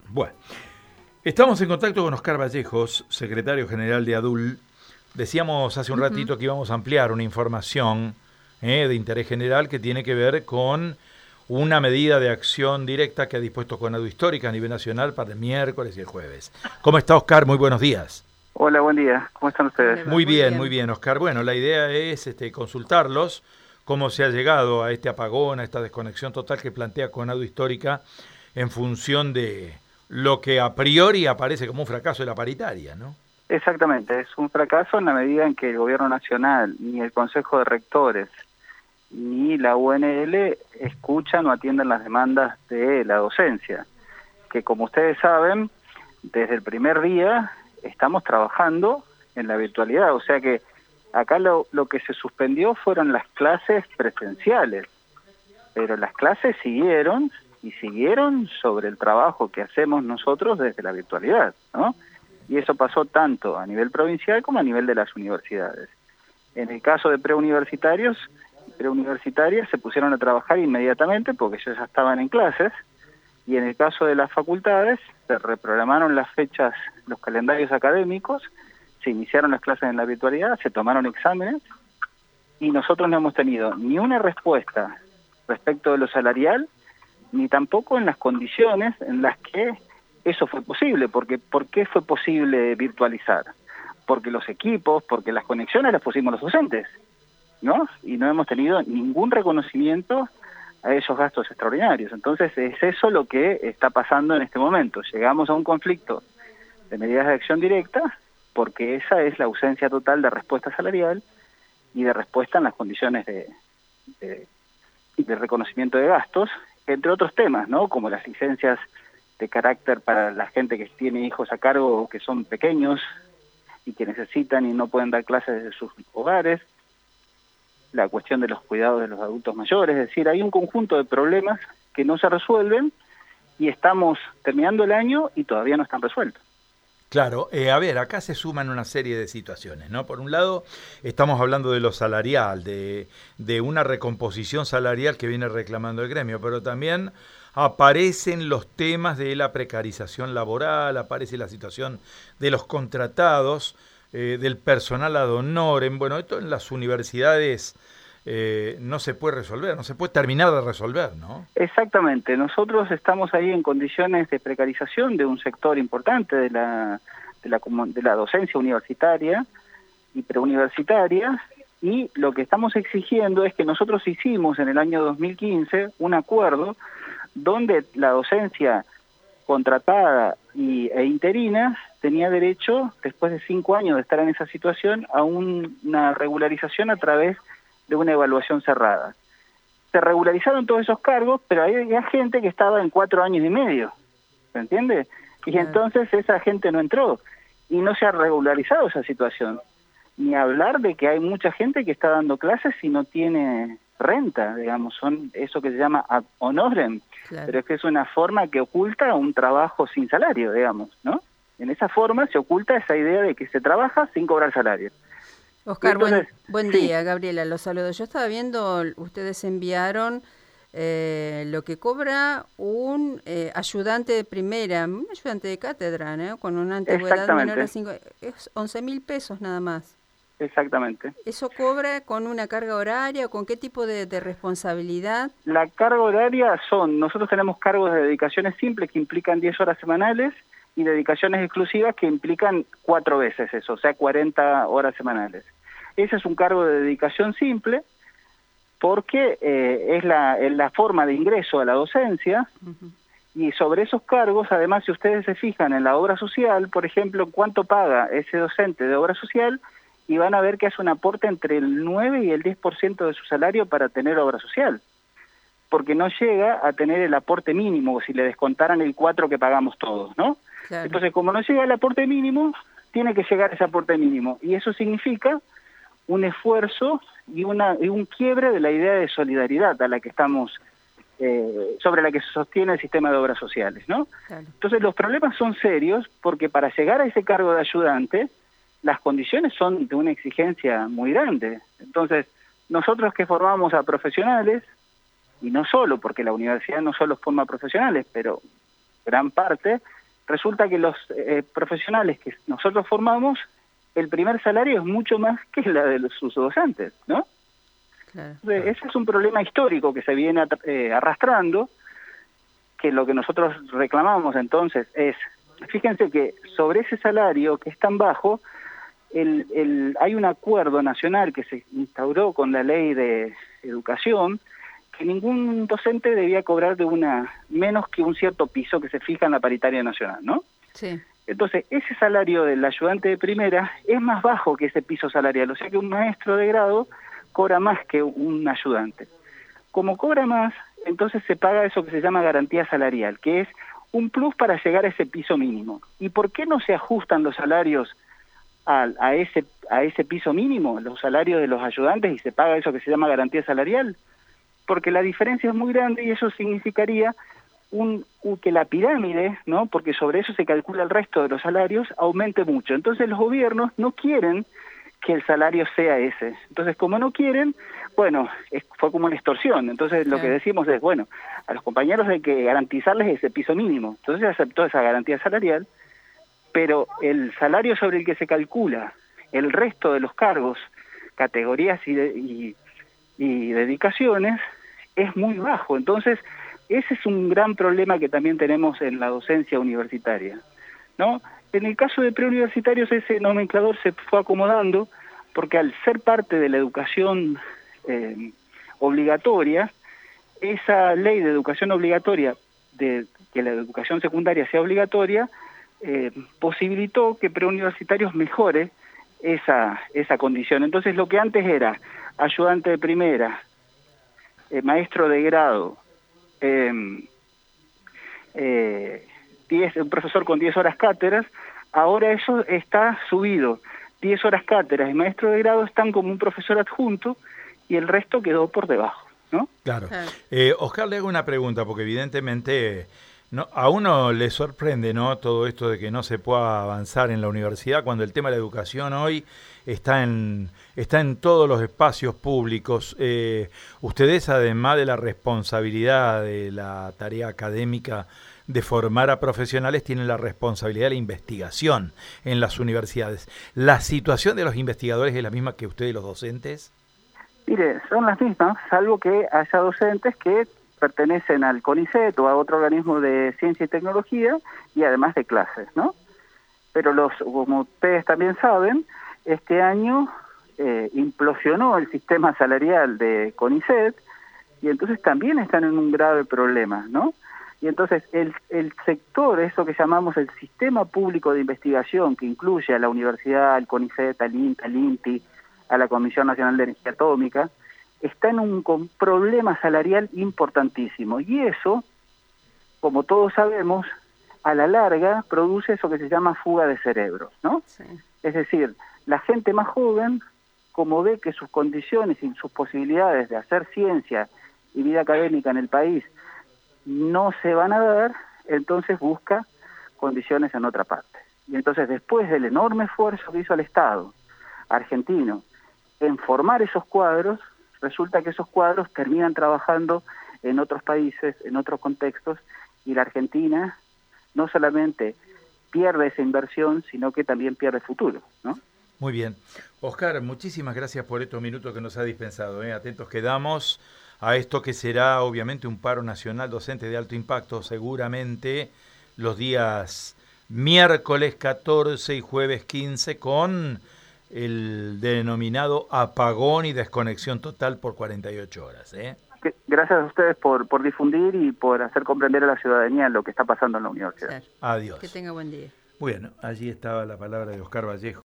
Bueno, estamos en contacto con Oscar Vallejos, secretario general de ADUL. Decíamos hace un ratito que íbamos a ampliar una información de interés general que tiene que ver con una medida de acción directa que ha dispuesto Conadu Histórica a nivel nacional para el miércoles y el jueves. ¿Cómo está, Oscar? Muy buenos días. Hola, buen día. ¿Cómo están ustedes? Muy bien, Oscar. Bueno, la idea es consultarlos cómo se ha llegado a este apagón, a esta desconexión total que plantea Conadu Histórica en función de lo que a priori aparece como un fracaso de la paritaria, ¿no? Exactamente, es un fracaso en la medida en que el Gobierno Nacional, ni el Consejo de Rectores, ni la UNL escuchan o atienden las demandas de la docencia, que como ustedes saben, desde el primer día estamos trabajando en la virtualidad, o sea que acá lo que se suspendió fueron las clases presenciales, pero las clases siguieron sobre el trabajo que hacemos nosotros desde la virtualidad, ¿no? Y eso pasó tanto a nivel provincial como a nivel de las universidades. En el caso de preuniversitarias se pusieron a trabajar inmediatamente porque ellos ya estaban en clases, y en el caso de las facultades se reprogramaron las fechas, los calendarios académicos, se iniciaron las clases en la virtualidad, se tomaron exámenes, y nosotros no hemos tenido ni una respuesta respecto de lo salarial, ni tampoco en las condiciones en las que eso fue posible. Porque ¿por qué fue posible virtualizar? Porque los equipos, porque las conexiones las pusimos los docentes, ¿no? Y no hemos tenido ningún reconocimiento a esos gastos extraordinarios. Entonces es eso lo que está pasando en este momento. Llegamos a un conflicto de medidas de acción directa porque esa es la ausencia total de respuesta salarial y de respuesta en las condiciones de reconocimiento de gastos, entre otros temas, ¿no? Como las licencias de carácter para la gente que tiene hijos a cargo que son pequeños y que necesitan y no pueden dar clases desde sus hogares, la cuestión de los cuidados de los adultos mayores, es decir, hay un conjunto de problemas que no se resuelven y estamos terminando el año y todavía no están resueltos. Claro, a ver, acá se suman una serie de situaciones, ¿no? Por un lado, estamos hablando de lo salarial, de una recomposición salarial que viene reclamando el gremio, pero también aparecen los temas de la precarización laboral, aparece la situación de los contratados, del personal ad honorem. Bueno, esto en las universidades no se puede resolver, no se puede terminar de resolver, ¿no? Exactamente, nosotros estamos ahí en condiciones de precarización de un sector importante de la docencia universitaria y preuniversitaria, y lo que estamos exigiendo es que nosotros hicimos en el año 2015 un acuerdo donde la docencia contratada e interina tenía derecho, después de 5 años de estar en esa situación, a una regularización a través de una evaluación cerrada. Se regularizaron todos esos cargos, pero había gente que estaba en 4 años y medio, ¿se entiende? Y entonces esa gente no entró, y no se ha regularizado esa situación. Ni hablar de que hay mucha gente que está dando clases y no tiene renta, digamos, son eso que se llama ad honorem, pero es que es una forma que oculta un trabajo sin salario, digamos, ¿no? En esa forma se oculta esa idea de que se trabaja sin cobrar salario. Oscar, entonces, buen día, Gabriela, los saludo. Yo estaba viendo, ustedes enviaron lo que cobra un ayudante de primera, un ayudante de cátedra, ¿no? Con una antigüedad menor a 5, es 11.000 pesos nada más. Exactamente. ¿Eso cobra con una carga horaria o con qué tipo de responsabilidad? La carga horaria nosotros tenemos cargos de dedicaciones simples que implican 10 horas semanales y dedicaciones exclusivas que implican 4 veces eso, o sea, 40 horas semanales. Ese es un cargo de dedicación simple porque es la forma de ingreso a la docencia. Y sobre esos cargos, además, si ustedes se fijan en la obra social, por ejemplo, cuánto paga ese docente de obra social, y van a ver que hace un aporte entre el 9 y el 10% de su salario para tener obra social, porque no llega a tener el aporte mínimo, si le descontaran el 4 que pagamos todos, ¿no? Claro. Entonces, como no llega al aporte mínimo, tiene que llegar ese aporte mínimo, y eso significa un esfuerzo y un quiebre de la idea de solidaridad a la que estamos, sobre la que se sostiene el sistema de obras sociales, ¿no? Claro. Entonces, los problemas son serios, porque para llegar a ese cargo de ayudante, las condiciones son de una exigencia muy grande. Entonces, nosotros que formamos a profesionales, y no solo, porque la universidad no solo forma profesionales, pero gran parte resulta que los profesionales que nosotros formamos, el primer salario es mucho más que la de sus docentes, ¿no? Claro. Entonces, ese es un problema histórico que se viene arrastrando, que lo que nosotros reclamamos entonces es, fíjense que sobre ese salario que es tan bajo, hay un acuerdo nacional que se instauró con la ley de educación, que ningún docente debía cobrar menos que un cierto piso que se fija en la paritaria nacional, ¿no? Sí. Entonces, ese salario del ayudante de primera es más bajo que ese piso salarial, o sea que un maestro de grado cobra más que un ayudante. Como cobra más, entonces se paga eso que se llama garantía salarial, que es un plus para llegar a ese piso mínimo. ¿Y por qué no se ajustan los salarios a ese piso mínimo, los salarios de los ayudantes, y se paga eso que se llama garantía salarial? Porque la diferencia es muy grande y eso significaría que la pirámide, ¿no? Porque sobre eso se calcula el resto de los salarios, aumente mucho. Entonces los gobiernos no quieren que el salario sea ese. Entonces, como no quieren, bueno, fue como una extorsión. Entonces lo que decimos es, bueno, a los compañeros hay que garantizarles ese piso mínimo. Entonces se aceptó esa garantía salarial, pero el salario sobre el que se calcula el resto de los cargos, categorías y dedicaciones es muy bajo. Entonces, ese es un gran problema que también tenemos en la docencia universitaria, ¿no? En el caso de preuniversitarios ese nomenclador se fue acomodando porque al ser parte de la educación obligatoria, esa ley de educación obligatoria, de que la educación secundaria sea obligatoria, posibilitó que preuniversitarios mejore esa condición. Entonces lo que antes era ayudante de primera, maestro de grado, un profesor con 10 horas cátedras, ahora eso está subido. 10 horas cátedras y maestro de grado están como un profesor adjunto y el resto quedó por debajo, ¿no? Claro. Oscar, le hago una pregunta, porque evidentemente a uno le sorprende, ¿no?, todo esto de que no se pueda avanzar en la universidad cuando el tema de la educación hoy está en todos los espacios públicos. Ustedes, además de la responsabilidad de la tarea académica de formar a profesionales, tienen la responsabilidad de la investigación en las universidades. ¿La situación de los investigadores es la misma que ustedes, los docentes? Mire, son las mismas, salvo que haya docentes que pertenecen al CONICET o a otro organismo de ciencia y tecnología y además de clases, ¿no? Pero como ustedes también saben, este año implosionó el sistema salarial de CONICET y entonces también están en un grave problema, ¿no? Y entonces el sector, eso que llamamos el sistema público de investigación, que incluye a la universidad, al CONICET, al INTA, al INTI, a la Comisión Nacional de Energía Atómica, está en un problema salarial importantísimo. Y eso, como todos sabemos, a la larga produce eso que se llama fuga de cerebros, ¿no? Sí. Es decir, la gente más joven, como ve que sus condiciones y sus posibilidades de hacer ciencia y vida académica en el país no se van a dar, entonces busca condiciones en otra parte. Y entonces, después del enorme esfuerzo que hizo el Estado argentino en formar esos cuadros, resulta que esos cuadros terminan trabajando en otros países, en otros contextos, y la Argentina no solamente pierde esa inversión, sino que también pierde futuro, ¿no? Muy bien. Oscar, muchísimas gracias por estos minutos que nos ha dispensado. Atentos quedamos a esto que será obviamente un paro nacional docente de alto impacto, seguramente los días miércoles 14 y jueves 15, con el denominado apagón y desconexión total por 48 horas. Gracias a ustedes por difundir y por hacer comprender a la ciudadanía lo que está pasando en la universidad. Adiós. Que tenga buen día. Bueno, allí estaba la palabra de Oscar Vallejo.